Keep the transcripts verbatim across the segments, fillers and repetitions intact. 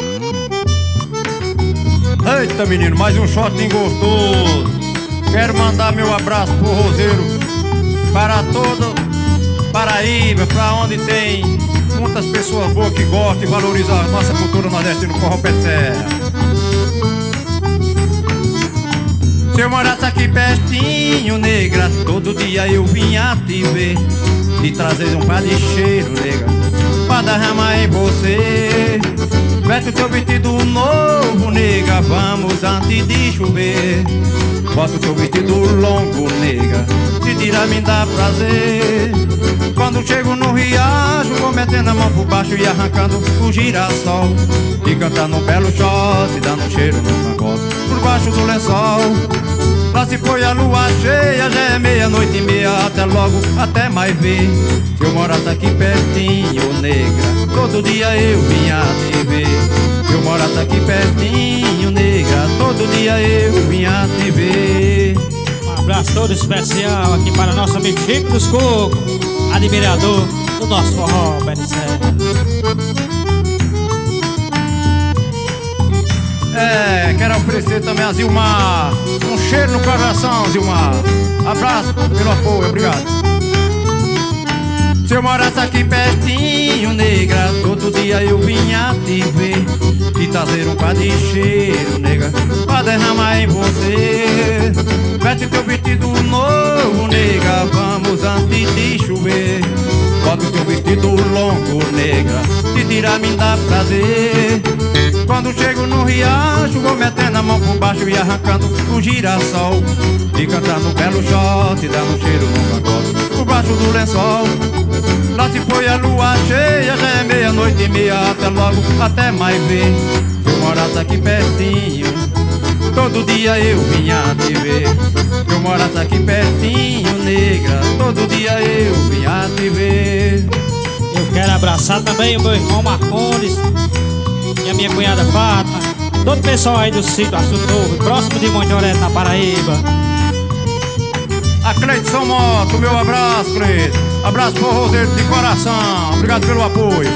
Eita menino, mais um shotzinho gostoso. Quero mandar meu abraço pro Roseiro, para todo Paraíba, pra onde tem muitas pessoas boas que gostam e valorizam a nossa cultura nordestina no forró pé de serra. Se eu morasse aqui pertinho, negra, todo dia eu vinha te ver, te trazer um par de cheiro, nega, pra derramar em você. Veste o teu vestido novo, nega, vamos antes de chover. Bota o teu vestido longo, nega, se tirar me dá prazer. Quando chego no riacho, vou metendo a mão por baixo e arrancando o girassol, e cantando um belo shot, dando cheiro no cangote por baixo do lençol. Lá se foi a lua cheia, já é meia-noite e meia, até logo, até mais ver. Se eu morasse aqui pertinho, negra, todo dia eu vinha te ver. Se eu morasse aqui pertinho, negra, todo dia eu vinha te ver. Um abraço todo especial aqui para nosso amigo Chico dos Cocos, admirador do nosso forró pé de serra. É, quero oferecer também a Zilmar um cheiro no coração, Zilmar. Abraço pelo apoio, obrigado. Se eu morasse aqui pertinho, negra, todo dia eu vinha te ver, te trazer um par de cheiro, nega, pra derramar em você. Veste teu vestido novo, nega, vamos antes de chover. Bota o teu vestido longo, nega, se tirar me dá prazer. Quando chego no riacho, vou metendo a mão por baixo e arrancando o girassol, e cantando um belo shot, dando cheiro no cangote por baixo do lençol. Lá se foi a lua cheia, já é meia-noite e meia, até logo, até mais ver. Se eu morasse aqui pertinho, todo dia eu vinha te ver. Se eu morasse aqui pertinho, negra, todo dia eu vinha te ver. Eu quero abraçar também o meu irmão Marcondes e a minha cunhada Fátima, todo o pessoal aí do sítio Açude Novo, próximo de Monte na Paraíba. A Cleiton Moto, meu abraço, Cleiton. Abraço pro Roseiro de coração, obrigado pelo apoio.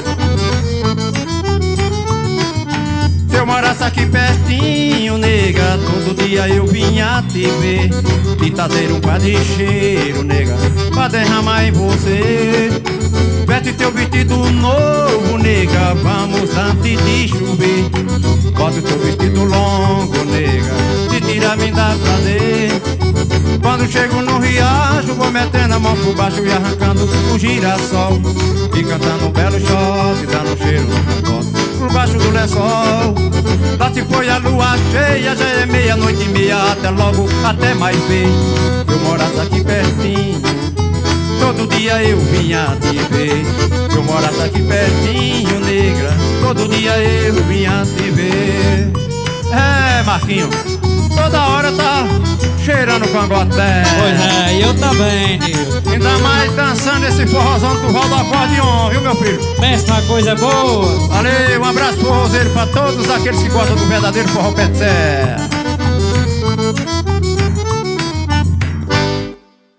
Se eu morasse aqui pertinho, nega, todo dia eu vinha te ver, te trazer um par de cheiro, nega, pra derramar em você. Veste teu vestido novo, nega, vamos antes de chover. Bota o teu vestido longo, nega, se tirar me dá prazer. Quando chego no riacho, vou metendo a mão por baixo e arrancando o girassol, e cantando um belo shot, dando cheiro no cangote por baixo do lençol. Lá se foi a lua cheia, já é meia-noite e meia, até logo, até mais ver. Se eu morasse aqui pertinho, todo dia eu vinha te ver. Se eu morasse aqui pertinho, negra, todo dia eu vinha te ver. É, Marquinho, toda hora tá cheirando cangote. Pois é, eu também, Nil. Ainda mais dançando esse forrozão do roda acordeon, viu meu filho? Pensa uma coisa boa. Valeu, um abraço pro Roseiro, pra todos aqueles que gostam do verdadeiro forró pé de serra.